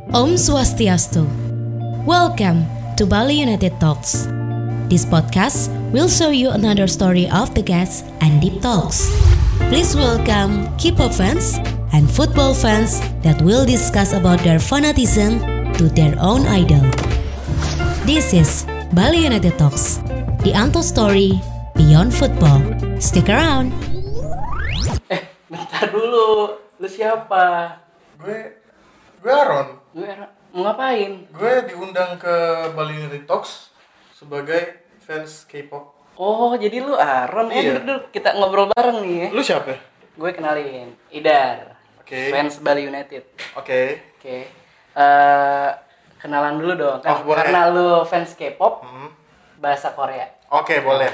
Om Swastiastu. Welcome to Bali United Talks. This podcast will show you another story of the guests and deep talks. Please welcome K-pop fans and football fans that will discuss about their fanatism to their own idol. This is Bali United Talks, the untold story beyond football. Stick around. Bentar dulu, lu siapa? Gue Aaron. Mau ngapain? Gue diundang ke Bali United Talks sebagai fans K-pop. Oh, jadi lu Aaron. Iya. Duduk, kita ngobrol bareng nih ya. Lu siapa? Gue kenalin, Idar. Oke. Fans Bali United. Oke. Kenalan dulu dong. Oh, boleh. Karena lu fans K-pop, Hmm. bahasa Korea. Oke, boleh.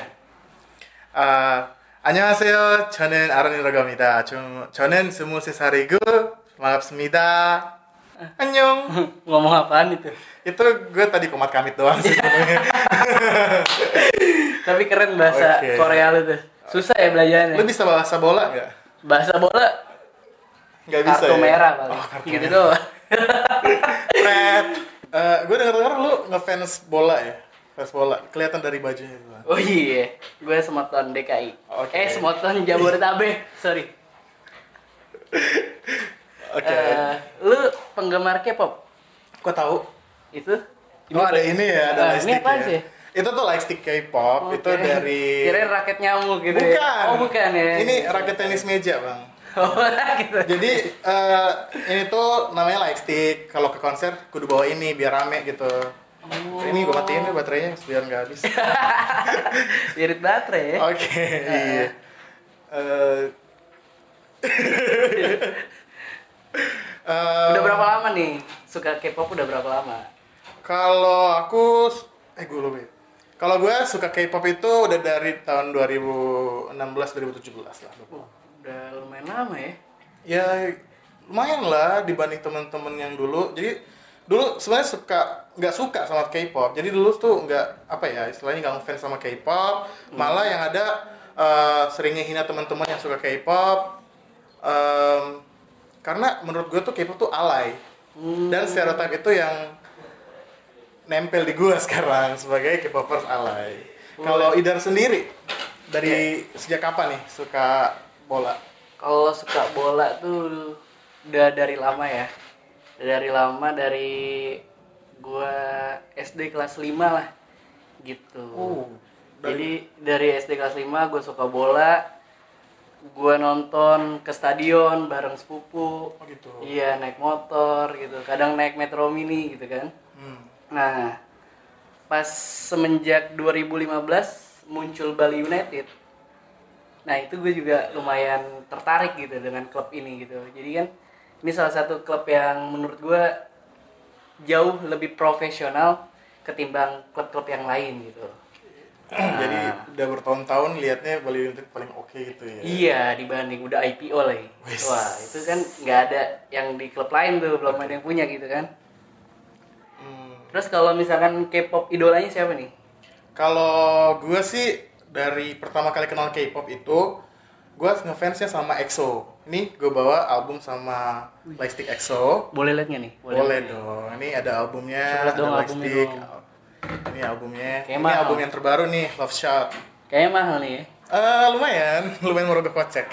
안녕하세요. 저는 아론이라고 합니다. 저는 23살이고 반갑습니다. 안녕. Ngomong apaan itu? Itu gue tadi komat kamit doang sih. Tapi keren bahasa Oke. Korea lu tuh. Susah ya belajarnya. Lu bisa bahasa bola nggak? Bahasa bola Nggak bisa kartu ya? merah paling. Oh, kartu Gitu merah. doang. Fred. Gue dengar lu ngefans bola ya? Fans bola. Kelihatan dari bajunya itu. Oh iya, gue Semoton DKI. Oke. Semoton Jabodetabek. Sorry. Oke. Lu penggemar K-pop? Kok tahu? Itu? Oh ada ini ya, ada Ini lightstick apaan ya. sih? Itu tuh lightstick K-pop, itu dari... Kirain raket nyamuk gitu Bukan. ya? Oh bukan ya? Ini raket tenis meja bang. Oh gitu. Jadi ini tuh namanya lightstick. Kalau ke konser kudu bawa ini biar rame gitu. Ini gue matiin deh baterainya biar nggak habis. Irit baterai ya? Oke, iya. Udah berapa lama nih suka K-pop, udah berapa lama? Kalau aku, gue lupa. Kalau gue suka K-pop itu udah dari tahun 2016-2017 lah. Udah lumayan lama ya? Ya lumayan lah dibanding teman-teman yang dulu. Jadi dulu sebenarnya nggak suka sama K-pop. Jadi dulu tuh nggak apa ya istilahnya nggak ngefans sama K-pop. Malah yang ada seringnya hina teman-teman yang suka K-pop. Karena menurut gue tuh K-pop tuh alay. Dan stereotip itu yang nempel di gue sekarang sebagai K-popers alay. Kalau Idar sendiri dari sejak kapan nih suka bola? Kalau suka bola tuh udah dari lama ya. Dari gua SD kelas 5 lah gitu. Jadi dari SD kelas 5 gua suka bola. Gua nonton ke stadion bareng sepupu. Oh gitu. Iya, naik motor gitu. Kadang naik Metro Mini gitu kan. Nah, pas semenjak 2015 muncul Bali United. Nah, itu gue juga lumayan tertarik gitu dengan klub ini gitu. Jadi kan ini salah satu klub yang menurut gue jauh lebih profesional ketimbang klub-klub yang lain gitu. Jadi udah bertahun-tahun liatnya Bali United paling oke gitu ya. Iya, dibanding udah IPO lah. Wis. Wah, itu kan nggak ada yang di klub lain tuh, belum ada yang punya gitu kan. Terus kalau misalkan K-pop idolanya siapa nih? Kalau gue sih dari pertama kali kenal K-pop itu gue ngefansnya sama EXO. Ini gue bawa album sama Lightstick EXO. Boleh liat nggak nih? Boleh liat nih. dong. Ini ada albumnya, Coba liat ada dong albumnya Lightstick. dong. Ini albumnya. Kayak Ini mahal. album yang terbaru nih, Love Shot. Kayaknya mahal nih ya. Lumayan merogoh kocek.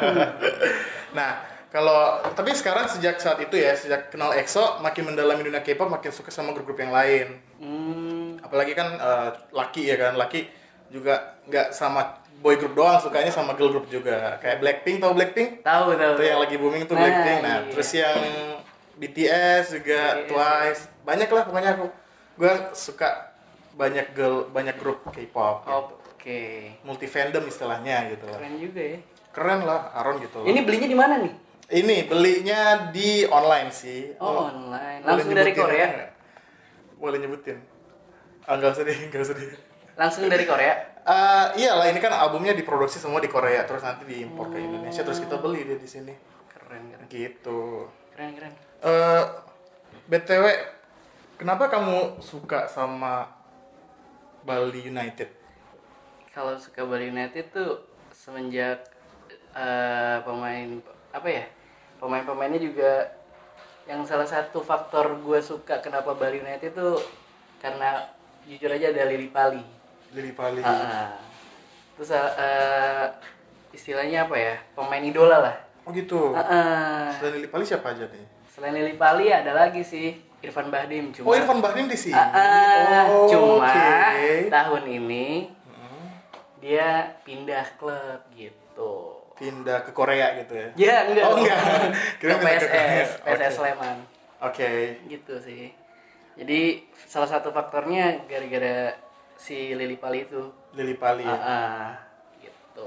Nah, tapi sekarang sejak saat itu ya, sejak kenal EXO, makin mendalami dunia K-pop, makin suka sama grup-grup yang lain. Apalagi kan Lucky ya kan, Lucky juga nggak sama boy group doang, sukanya sama girl group juga. Kayak Blackpink, tau Blackpink? Tahu. Itu yang lagi booming tuh Nah, Blackpink. Nah, iya. terus yang BTS juga, Twice, banyak lah pokoknya gue suka banyak grup K-pop. Gitu. Oke. Multi fandom istilahnya gitu lah. Keren juga ya. Keren lah, Aaron gitu loh. Ini belinya di mana nih? Ini belinya di online sih. Oh, online. Boleh Langsung dari nyebutin Korea? nggak? Boleh nyebutin. Nggak usah deh. Langsung dari Korea? Iyalah, ini kan albumnya diproduksi semua di Korea, terus nanti diimpor ke Indonesia, terus kita beli dia di sini. Keren. Gitu. Keren. BTW, kenapa kamu suka sama Bali United? Kalau suka Bali United tuh semenjak pemain-pemainnya juga yang salah satu faktor gue suka kenapa Bali United itu karena jujur aja ada Lily Pali. Lily Pali. Terus istilahnya apa ya, pemain idola lah. Oh gitu. Selain Lily Pali siapa aja nih? Selain Lily Pali ada lagi sih Irfan Bahdim. Oh Irfan Bahdim di sini. Cuma okay. tahun ini dia pindah klub gitu. Pindah ke Korea gitu ya? Ya enggak. Oh enggak. Ke PSS Okay. Sleman. Oke. Gitu sih. Jadi salah satu faktornya gara-gara si Lily Pali itu. Lily Pali ya. Gitu.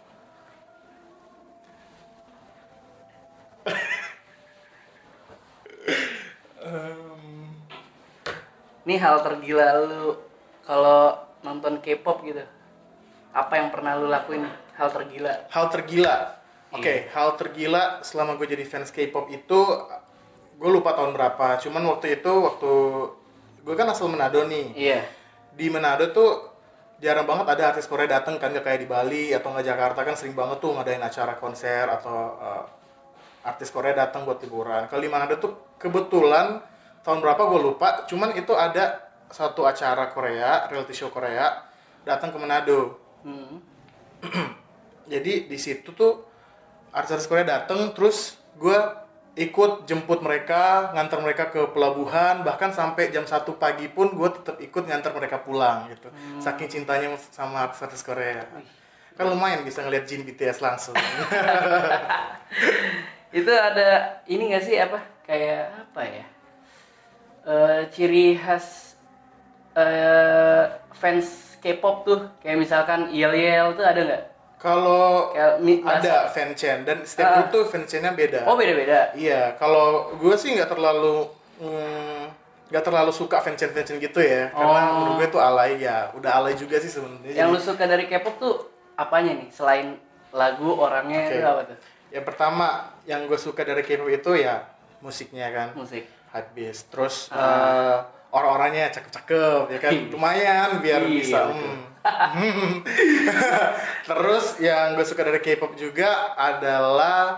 Ini hal tergila lu kalau nonton K-pop gitu. Apa yang pernah lu lakuin? Hal tergila. Hal tergila. Oke, hal tergila selama gue jadi fans K-pop itu gue lupa tahun berapa. Cuman waktu gue kan asal Manado nih. Iya. Di Manado tuh jarang banget ada artis Korea datang kan, gak kayak di Bali atau nggak Jakarta kan sering banget tuh ngadain acara konser atau artis Korea datang buat liburan. Kalau di Manado tuh kebetulan tahun berapa gue lupa. Cuman itu ada satu acara Korea, reality show Korea datang ke Manado. Jadi di situ tuh artis-artis Korea datang, terus gue ikut jemput mereka, ngantar mereka ke pelabuhan, bahkan sampai jam 1 pagi pun gue tetap ikut ngantar mereka pulang gitu. Saking cintanya sama artis-artis Korea. Kan lumayan bisa ngeliat Jin BTS langsung. Itu ada ini nggak sih apa? Kayak apa ya? Ciri khas fans K-pop tuh, kayak misalkan Yel tuh ada nggak? Kalau Kayak ada fanchan dan setiap grup tuh fanchannya beda. Oh beda-beda. Iya, kalau gue sih nggak terlalu suka fanchan gitu ya, karena menurut gue itu alay ya, udah alay juga sih sebenarnya. Yang lu suka dari K-pop tuh apanya nih? Selain lagu, orangnya itu apa tuh? Yang pertama yang gue suka dari K-pop itu ya musiknya kan. Musik. Hypebeast. Terus orang-orangnya cakep-cakep ya kan, lumayan biar bisa. Terus yang gue suka dari K-pop juga adalah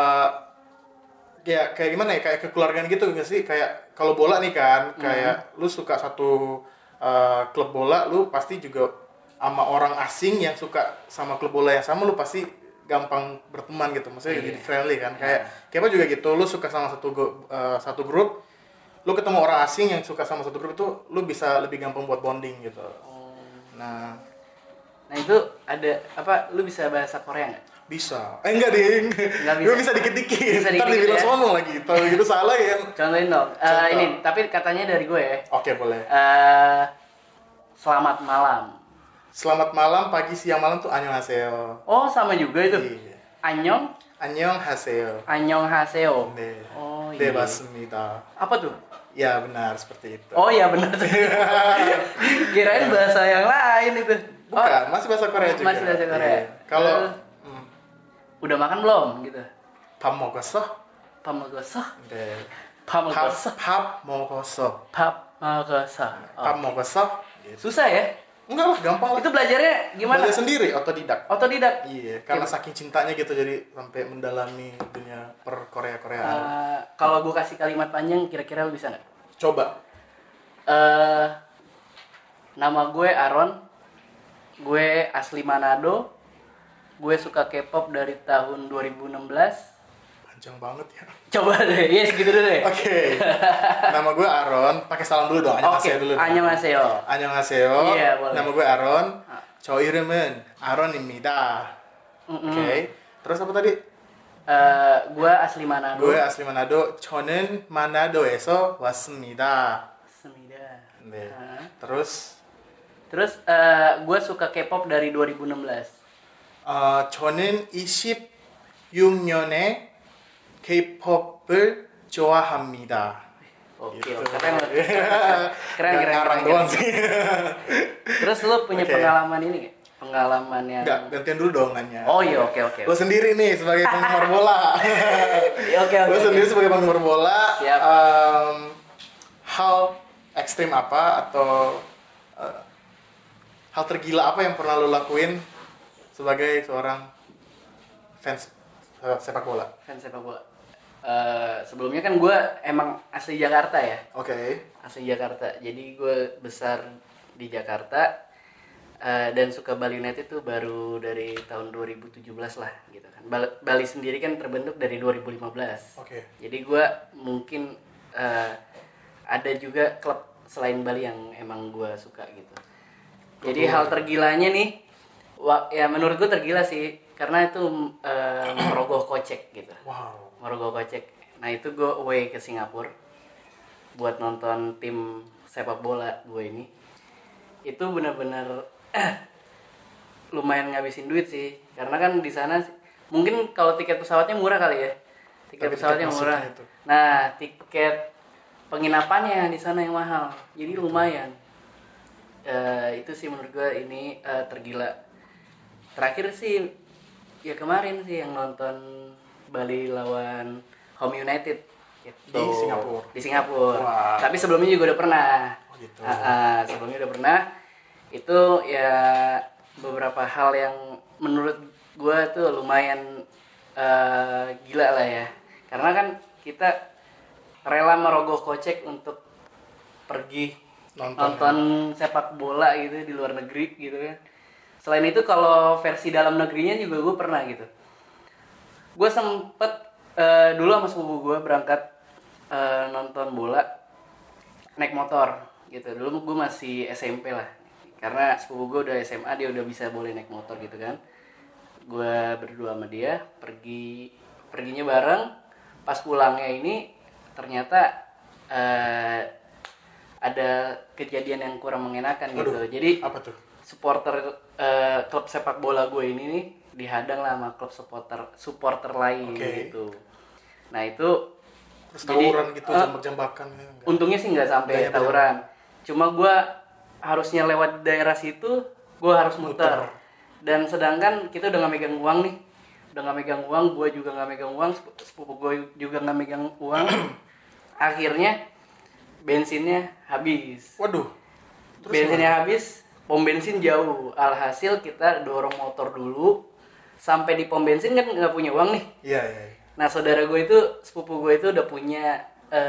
ya kayak gimana ya, kayak kekeluargaan gitu nggak sih? Kayak kalau bola nih kan, kayak lu suka satu klub bola, lu pasti juga sama orang asing yang suka sama klub bola yang sama, lu pasti gampang berteman gitu, maksudnya jadi friendly kan. Kayak K-pop juga gitu, lu suka sama satu grup, lu ketemu orang asing yang suka sama satu grup itu, lu bisa lebih gampang buat bonding gitu. Nah itu ada apa? Lu bisa bahasa Korea nggak? bisa. Enggak ding. Nggak bisa. Gue bisa dikit-dikit. Bisa Ntar dikit-dikit dibilang ya? sono lagi. Kalau gitu salah ya. Contohin dong. Contoh. Ini tapi katanya dari gue ya. Oke, boleh. Selamat malam. Selamat malam, pagi, siang, malam tuh annyeonghaseyo. Oh sama juga itu. Iya. Annyeong. Annyeonghaseyo. Annyeonghaseyo. 네. Oh iya. 맞습니다. Apa tuh? Ya benar seperti itu. Oh iya benar. Kirain bahasa yang lain itu. Bukan, masih bahasa Korea juga. Masih bahasa Korea. Iya. Kalau udah makan belum gitu? 밥 먹었어? 밥 먹었어? 네. 밥 먹었어? 밥 먹었어. 밥 먹었어. 밥 먹었어? Gitu. Susah ya? Enggak lah, gampang lah. Itu belajarnya gimana? Belajar sendiri, otodidak. Otodidak. Iya, karena saking cintanya gitu, jadi sampai mendalami dunia per Korea-Koreaan. Kalau gue kasih kalimat panjang, kira-kira lu bisa nggak? Coba. Nama gue Aaron. Gue asli Manado. Gue suka K-pop dari tahun 2016. Panjang banget ya. Coba deh, yes gitu dulu deh. Oke. Nama gue Aaron. Pakai salam dulu dong. Annyeonghaseyo dulu. dong. Annyeonghaseyo. Annyeonghaseyo. Iya, boleh. Nama gue Aaron. 저 이름은 아론입니다. Oke. Terus apa tadi? Gue asli Manado. gue asli Manado. 저는 마나도에서 왔습니다. Semida. 네. Terus Terus gue suka K-pop dari 2016. 저는 26년에 K-pop을 좋아합니다. Oke, Gitu. keren. Nggak ngarang doang sih. Terus lu punya Oke. pengalaman ini nggak? Pengalaman yang Enggak, gantian dulu dong nanya. Oh iya, oke. Lo sendiri nih sebagai penggemar bola. Oke. Lo sendiri sebagai penggemar bola. Siap. Hal ekstrim apa atau hal tergila apa yang pernah lo lakuin sebagai seorang fans sepak bola? Fans sepak bola. Sebelumnya kan gue emang asli Jakarta ya. Oke. Asli Jakarta. Jadi gue besar di Jakarta dan suka Bali United tuh baru dari tahun 2017 lah gitu kan. Bali sendiri kan terbentuk dari 2015. Oke. Jadi gue mungkin ada juga klub selain Bali yang emang gue suka gitu. Jadi hal tergilanya nih, ya menurut gue tergila sih, karena itu merogoh kocek gitu. Wow. Merogoh kocek. Nah itu gue away ke Singapura buat nonton tim sepak bola gue ini. Itu benar-benar lumayan ngabisin duit sih, karena kan di sana mungkin kalau tiket pesawatnya murah kali ya. Tiket pesawatnya murah. Itu. Nah tiket penginapannya di sana yang mahal. Jadi lumayan. Itu sih menurut gue ini tergila. Terakhir sih ya kemarin sih yang nonton Bali lawan Home United gitu. Di Singapura. Wow. Tapi sebelumnya juga udah pernah. Oh gitu. Sebelumnya udah pernah. Itu ya beberapa hal yang menurut gue tuh lumayan gila lah ya. Karena kan kita rela merogoh kocek untuk pergi nonton sepak bola gitu di luar negeri gitu kan. Selain itu kalau versi dalam negerinya juga gue pernah gitu. Gue sempet dulu sama sepupu gue berangkat nonton bola naik motor gitu. Dulu gue masih SMP lah. Karena sepupu gue udah SMA, dia udah bisa boleh naik motor gitu kan. Gue berdua sama dia perginya bareng. Pas pulangnya ini ternyata ada kejadian yang kurang mengenakan gitu. Jadi apa tuh? Supporter klub sepak bola gue ini nih dihadang lah sama klub supporter lain gitu. Nah itu terus tawuran gitu, jambak-jambakan gitu. Untungnya sih nggak sampai tawuran. Cuma gue harusnya lewat daerah situ, gue harus muter. Dan sedangkan kita udah nggak megang uang nih, gue juga nggak megang uang, sepupu gue juga nggak megang uang. Akhirnya bensinnya habis. Waduh. Terus bensinnya habis, pom bensin jauh. Alhasil kita dorong motor dulu sampai di pom bensin kan nggak punya uang nih. Iya. Nah saudara gue itu, sepupu gue itu udah punya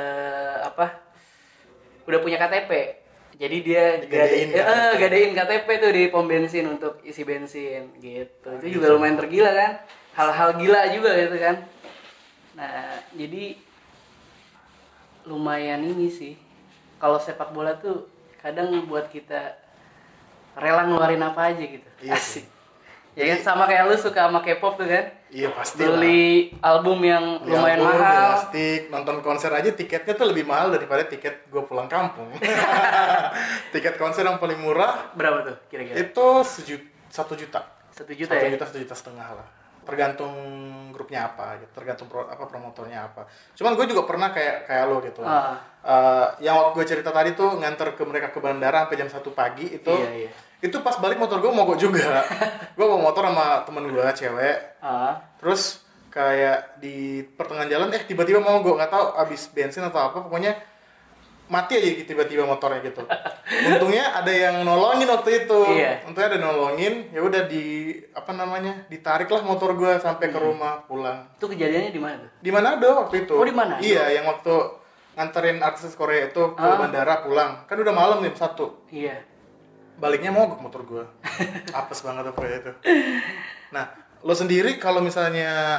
udah punya KTP. Jadi dia gadein KTP tuh di pom bensin untuk isi bensin gitu. Itu juga lumayan tergila kan. Hal-hal gila juga gitu kan. Nah, jadi lumayan ini sih. Kalau sepak bola tuh kadang buat kita rela ngeluarin apa aja gitu. Iya, asik. Ya kan sama kayak lu suka sama K-pop tuh kan? Iya pasti beli album yang lumayan mahal. Plastik, nonton konser aja tiketnya tuh lebih mahal daripada tiket gue pulang kampung. Tiket konser yang paling murah berapa tuh kira-kira? Itu 1 juta. 1 juta ya? 1 juta setengah lah. Tergantung grupnya apa gitu, tergantung promotornya apa. Cuman gue juga pernah kayak lo gitu. Yang waktu gue cerita tadi tuh nganter ke mereka ke bandara sampai jam 1 pagi itu. Iya. Itu pas balik motor gue mogok juga. Gue bawa motor sama temen gue cewek. Terus kayak di pertengahan jalan tiba-tiba mogok, nggak tahu abis bensin atau apa, pokoknya mati aja tiba-tiba motornya gitu. Untungnya ada yang nolongin waktu itu. Iya. Untungnya ada nolongin, ya udah ditarik lah motor gue sampai ke rumah pulang. Itu kejadiannya di mana tuh? Di Manado waktu itu. Oh, di Manado? Iya, yang waktu nganterin artis Korea itu ke bandara pulang. Kan udah malam jam 1. Iya. Baliknya mogok motor gue. Apes banget apa itu. Nah, lo sendiri kalau misalnya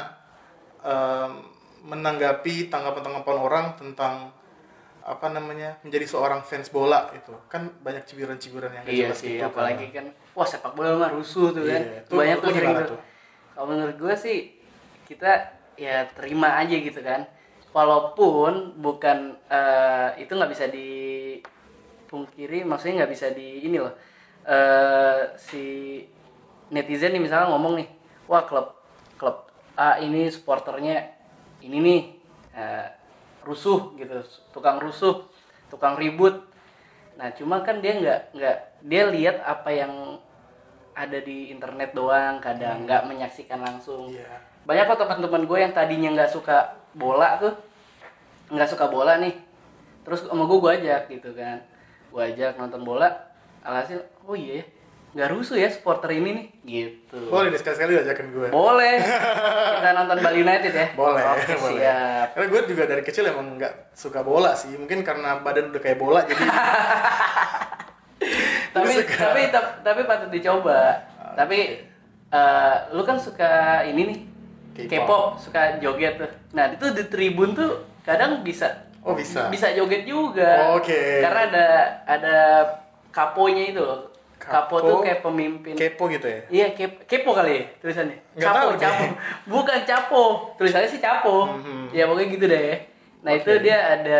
menanggapi tanggapan-tanggapan orang tentang menjadi seorang fans bola itu kan banyak cibiran-cibiran yang iya jelas sih, gitu, apalagi kan wah sepak bola mah rusuh tuh kan. Banyak tuh sering gitu. Kalau menurut gue sih kita ya terima aja gitu kan. Walaupun bukan itu nggak bisa dipungkiri, maksudnya nggak bisa ini loh. Si netizen nih misalnya ngomong nih, wah klub A ini supporternya ini nih rusuh gitu, tukang rusuh, tukang ribut. Nah cuma kan dia nggak dia lihat apa yang ada di internet doang, kadang nggak menyaksikan langsung. Banyak kok teman-teman gue yang tadinya nggak suka bola nih, terus sama gue ajak gitu kan, gue ajak nonton bola. Alhasil, oh iya nggak rusuh ya supporter ini nih gitu. Boleh nih sekali-sekali ajakin gue. Boleh. Kita nonton Bali United ya. Boleh. Oke, boleh. siap. Karena gue juga dari kecil emang nggak suka bola sih. Mungkin karena badan udah kayak bola jadi. tapi patut dicoba. Tapi lu kan suka ini nih. K-pop, suka joget tuh. Nah, itu di tribun tuh kadang bisa. Oh, bisa. Bisa joget juga. Oke. Karena ada kaponya itu loh. Kapo tuh kayak pemimpin. Kepo gitu ya? Iya, kepo kali ya tulisannya. Nggak tahu Capo. Bukan capo. Tulisannya sih capo. Ya pokoknya gitu deh. Nah, itu dia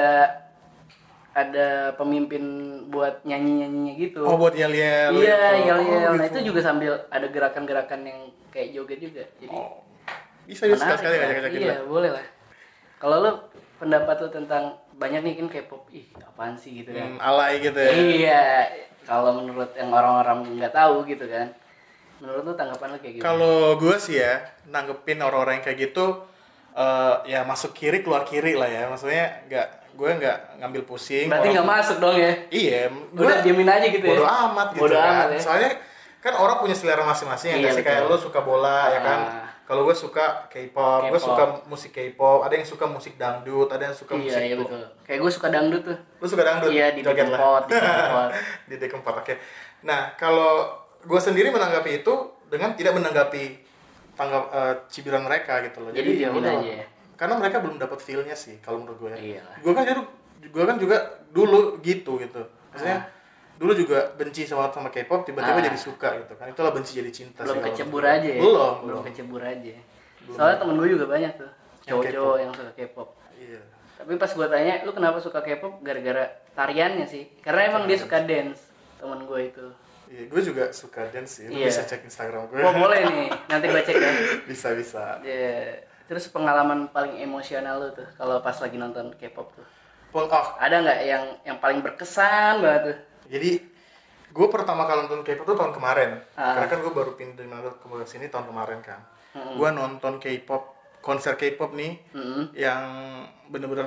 ada pemimpin buat nyanyi-nyanyinya gitu. Oh, buat yel-yel. Iya, gitu. yel-yel. Oh, Nah, gitu. itu juga sambil ada gerakan-gerakan yang kayak joget juga. Jadi bisa sekali-sekali lah. ngajak-ngajakin Iya, lah. boleh lah. Kalau lu pendapat lu tentang banyak nih kan K-pop, apaan sih gitu kan. Alay gitu ya. Iya, kalau menurut yang orang-orang nggak tahu gitu kan. Menurut lu tanggapan lu kayak gitu? Kalau gue sih ya, nanggepin orang-orang yang kayak gitu, ya masuk kiri keluar kiri lah ya. Maksudnya gue nggak ngambil pusing. Berarti nggak masuk dong ya? Iya, Udah diemin aja gitu ya? bodo amat gitu Bodo kan. amat ya? Soalnya kan orang punya selera masing-masing ya. Iya, Sih kayak betul. lo suka bola ya kan. Kalau gue suka K-pop, gue suka musik K-pop. Ada yang suka musik dangdut, ada yang suka musik. Iya, betul. Kayak gue suka dangdut tuh. Lu suka dangdut? Iya, di Joget lah. Dekempot, di Dekempot. Di Dekempot, oke. Nah, kalau gue sendiri menanggapi itu dengan tidak menanggapi cibiran mereka gitu loh. Jadi diamin udah aja lah. ya? Karena mereka belum dapat feel-nya sih kalau menurut gue ya. Iyalah. Gue kan juga dulu gitu. Maksudnya dulu juga benci sama K-pop, tiba-tiba jadi suka gitu kan. Itulah benci jadi cinta. Belum sih kalau kecebur menurut aja gue. ya? Belum. Kecebur aja. Soalnya temen gue juga banyak tuh. Cowok-cowok yang suka K-pop. Iya. Tapi pas gue tanya, lu kenapa suka K-pop? Gara-gara tariannya sih. Karena emang dia suka dance, temen gue itu. Iya, gue juga suka dance sih. Lu Iya. bisa cek Instagram gue. Wah, boleh nih, nanti gue cek ya. Bisa. Iya. Terus pengalaman paling emosional lu tuh kalau pas lagi nonton K-pop tuh? Oh, Ada nggak yang paling berkesan banget tuh? jadi gue pertama kali nonton K-pop tuh tahun kemarin. Karena kan gue baru pindah dari Manado ke sini tahun kemarin kan. Gue nonton K-pop, konser K-pop nih, yang bener-bener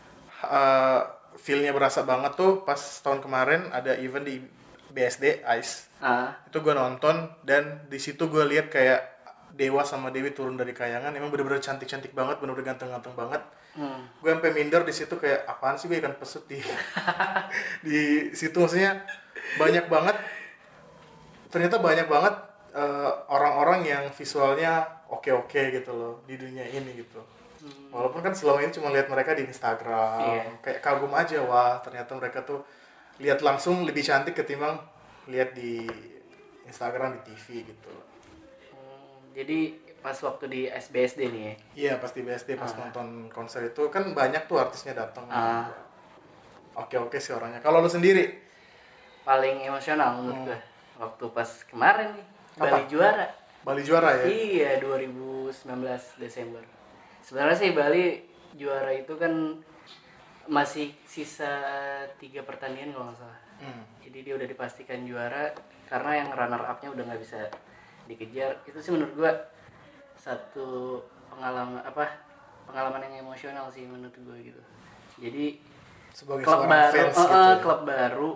feel-nya berasa banget tuh pas tahun kemarin ada event di BSD Ice. Itu gue nonton dan di situ gue lihat kayak Dewa sama Dewi turun dari kayangan, emang bener-bener cantik-cantik banget, bener-bener ganteng-ganteng banget. Gue sampai minder di situ kayak apaan sih gue ikan pesut di di situ, maksudnya banyak banget, ternyata banyak banget orang-orang yang visualnya oke gitu loh di dunia ini gitu. Walaupun kan selama ini cuma lihat mereka di Instagram, kayak kagum aja, wah ternyata mereka tuh lihat langsung lebih cantik ketimbang lihat di Instagram, di TV gitu. Jadi pas waktu di SBSD nih ya? Iya, pas di BSD pas nonton konser itu kan banyak tuh artisnya datang. Oke sih orangnya. Kalau lu sendiri? Paling emosional menurut gue waktu pas kemarin nih, Apa? Bali juara. Bali juara ya? Iya, 2019 Desember. Sebenarnya sih Bali juara itu kan masih sisa 3 pertandingan kalau nggak salah. Jadi dia udah dipastikan juara karena yang runner up-nya udah nggak bisa dikejar. Itu sih menurut gua satu pengalaman yang emosional sih menurut gua gitu. Jadi Sebagai klub seorang baru, fans gitu ya? klub baru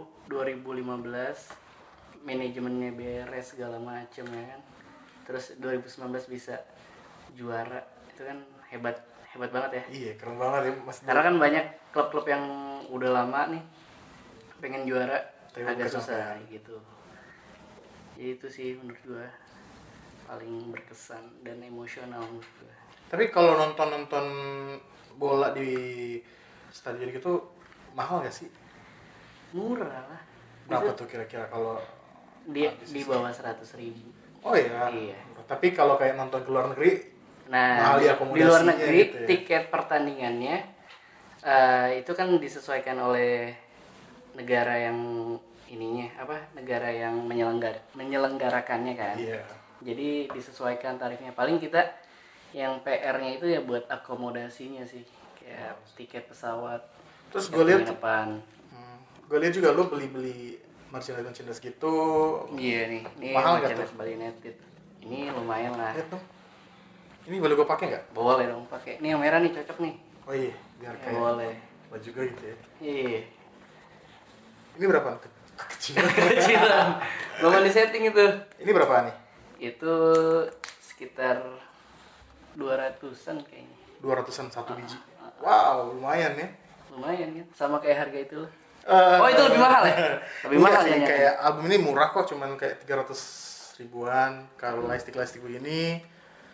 2015, manajemennya beres segala macem ya kan. Terus 2019 bisa juara, itu kan hebat banget ya. Iya, keren banget ya Mas. Karena kan banyak klub-klub yang udah lama nih pengen juara Tapi agak bukan susah gitu. Jadi itu sih menurut gua paling berkesan dan emosional menurut gua. Tapi kalau nonton bola di stadion gitu mahal gak sih? Murah lah. Berapa tuh kira-kira kalau Di bawah 100.000. Oh iya. Iya. Tapi kalau kayak nonton ke luar negeri Nah, mahal ya di akomodasinya luar negeri gitu ya. tiket pertandingannya itu kan disesuaikan oleh negara yang negara yang menyelenggarakannya kan. Iya. Jadi disesuaikan tarifnya. Paling kita yang PR-nya itu ya buat akomodasinya sih, kayak tiket pesawat. Terus gue lihat juga lo beli merchandise gitu. Iya nih, ini Mahal nggak merchandise Bali United. Ini lumayan lah. Lihat dong. Ini boleh gue pakai nggak? Boleh dong pakai. Ini yang merah nih cocok nih. Oh iya, biar kayak Boleh. baju gue gitu ya. Iya. Ini berapa tuh? kecilan. Belum di setting itu. Ini berapa nih? Itu sekitar 200-an kayaknya. 200-an satu biji. Wow, lumayan ya. Lumayan kan? Sama kayak harga itu. Oh, itu lebih mahal ya? Lebih Enggak mahal sih, ya. kayak album ini murah kok, cuman kayak 300 ribuan. Kalau Lightstic ini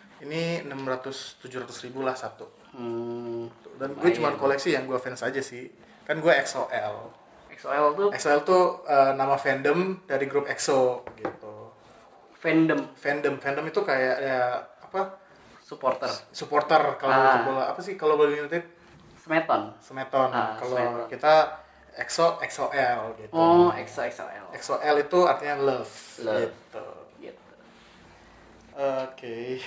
600-700 ribu lah satu. Dan gue cuman koleksi yang gue fans aja sih. Kan gue XOL. XOL tuh nama fandom dari grup EXO gitu. Fandom itu kayak ya apa? Supporter kalau bola apa sih kalau Bali United? Semeton. Kalau kita EXO XOL gitu. Oh, XOL. XOL itu artinya love. Gitu. Oke.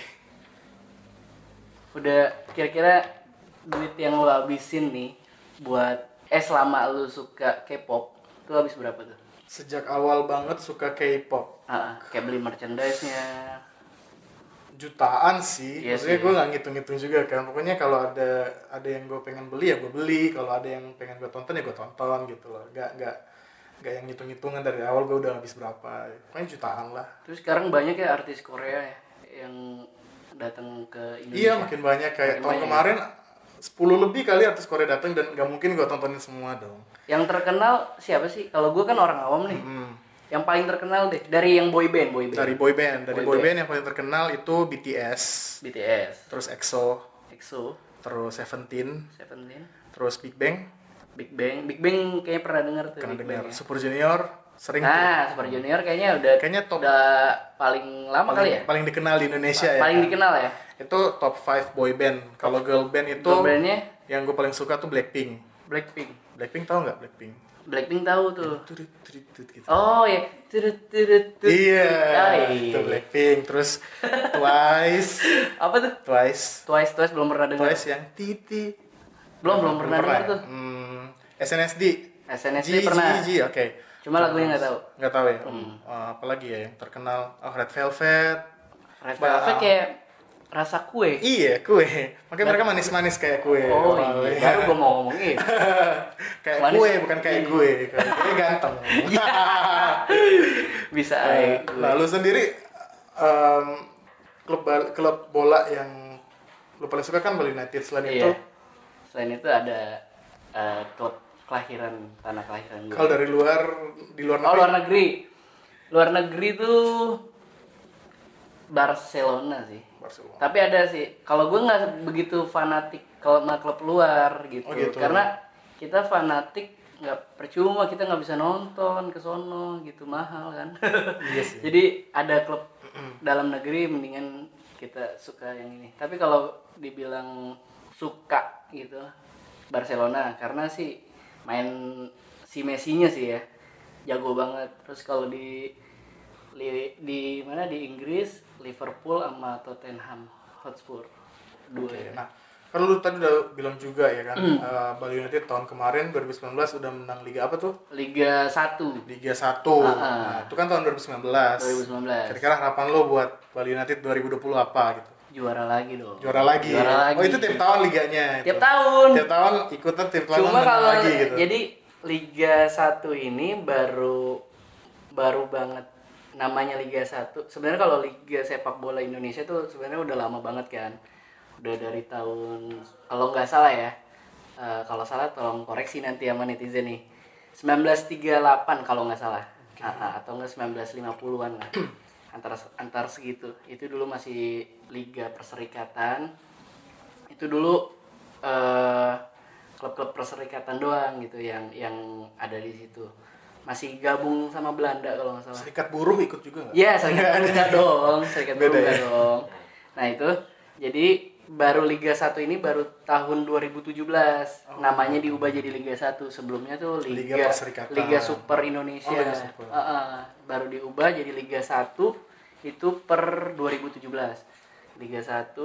Udah kira-kira duit yang lo habisin nih buat selama lo suka K-pop tuh habis berapa tuh? Sejak awal banget suka K-pop. Kayak beli merchandise-nya. Jutaan sih. Iya Maksudnya sih. gue nggak ngitung-ngitung juga kan. Pokoknya kalau ada yang gue pengen beli ya gue beli. Kalau ada yang pengen gue tonton ya gue tonton gitu loh. Gak yang ngitung-ngitungan dari awal gue udah habis berapa. Pokoknya jutaan lah. Terus sekarang banyak ya artis Korea ya yang datang ke Indonesia. Iya makin banyak kayak tahun kemarin 10 lebih kali artis Korea datang dan gak mungkin gue tontonin semua dong. Yang terkenal siapa sih? Kalau gue kan orang awam nih. Yang paling terkenal deh dari yang boy band. Dari boy band yang paling terkenal itu BTS. Terus EXO. Terus Seventeen. Terus Big Bang kayaknya pernah dengar tuh. Pernah Big dengar. Bang, ya. Super Junior sering tuh. Super Junior kayaknya top. Udah paling lama kali ya? Paling dikenal di Indonesia ya. Paling dikenal ya. Itu top 5 boy band. Kalau girl band itu Girl bandnya yang gue paling suka tuh Blackpink. Blackpink tahu nggak Blackpink? Blackpink tahu tuh. Gitu. Oh ya. Iya. Itu Blackpink. Terus Twice. Apa tuh? Twice belum pernah dengar. Twice yang Titi. Belum pernah dengar tuh. SNSD pernah. Oke. Cuma lagunya nggak tahu. Nggak tahu ya. Apalagi ya yang terkenal. Red Velvet. Red Velvet kayak rasa kue. Iya, kue. Makanya mereka manis-manis kayak kue. Oh iya, baru gue mau ngomongin. Kayak Manis. kue, bukan kayak gue. Kayak ganteng. Bisa aja. Nah, lu sendiri klub bola yang lu paling suka kan Bali United. Selain itu ada klub tanah kelahiran gue. kalau dari di luar negeri? Luar negeri. Luar negeri tuh Barcelona sih. Tapi ada sih. Kalau gue nggak begitu fanatik kalau sama klub luar gitu. Oh, gitu. Karena kita fanatik nggak percuma, kita nggak bisa nonton ke sono gitu, mahal kan. Iya sih. Jadi ada klub dalam negeri mendingan kita suka yang ini. Tapi kalau dibilang suka gitu Barcelona karena sih main si Messi-nya sih ya jago banget. Terus kalau di mana di Inggris Liverpool sama Tottenham Hotspur dua. Okay. Nah, kalau lu tadi udah bilang juga ya kan, Bali United tahun kemarin 2019 udah menang Liga apa tuh? Liga 1. Nah, itu kan tahun 2019. Kira-kira harapan lo buat Bali United 2020 apa gitu? Juara lagi dong. Juara lagi. Oh, itu tiap tahun liganya. Tiap tahun ikutan tiap tahun. Cuma kalau lagi gitu. Jadi Liga 1 ini baru banget namanya Liga 1. Sebenarnya kalau Liga Sepak Bola Indonesia tuh sebenarnya udah lama banget kan. Udah dari tahun, kalau nggak salah ya, kalau salah tolong koreksi nanti sama netizen nih, 1938 kalau nggak salah. Atau nggak 1950-an lah. Antar segitu. Itu dulu masih Liga Perserikatan. Itu dulu klub-klub perserikatan doang gitu yang ada di situ. Masih gabung sama Belanda kalau nggak salah. Serikat buruh ikut juga nggak? Iya, serikat buruh nggak dong. Serikat buruh nggak dong. Nah itu, jadi baru Liga 1 ini baru tahun 2017. Namanya diubah jadi Liga 1. Sebelumnya tuh Liga Super Indonesia. Liga Super. Baru diubah jadi Liga 1 itu per 2017. Liga 1.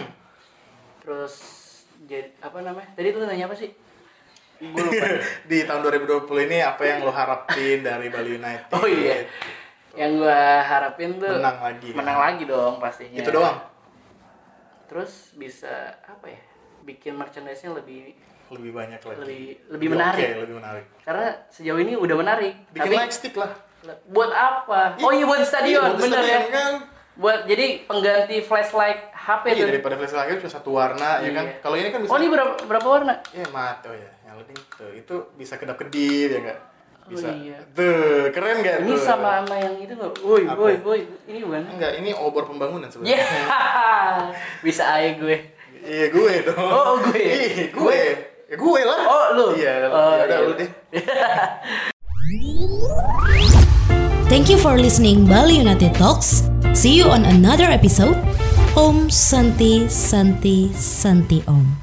Terus jadi apa namanya? Tadi tuh nanya apa sih? Gue lupa. Di tahun 2020 ini apa yang lo harapin dari Bali United? Oh iya. Yang gue harapin tuh menang lagi dong pastinya. Itu doang. Terus bisa apa ya? Bikin merchandise-nya lebih lebih banyak lagi. Lebih menarik. Oke, lebih menarik. Karena sejauh ini udah menarik. Bikin Tapi lightstick lah. buat apa? Oh iya buat stadion, buat bener stadion, ya. Kan? Buat jadi pengganti flashlight HP Iya, tuh. daripada flashlight cuma satu warna ya kan. Kalau ini kan bisa. Oh ini berapa warna? Ya mati ya. Yang penting tuh itu bisa kedap-kedip ya enggak? Bisa. Oh, iya. Tuh, keren enggak tuh? Ini sama yang itu nggak? Woi, ini bukan? Enggak, ini obor pembangunan sebenarnya. Yeah. Bisa aja gue. Iya, gue dong. Oh, gue. Iya, gue. Ya gue lah. Oh, lu. Iya, Oh, udah iya. lu deh. Thank you for listening Bali United Talks. See you on another episode. Om Santi Santi Santi Om.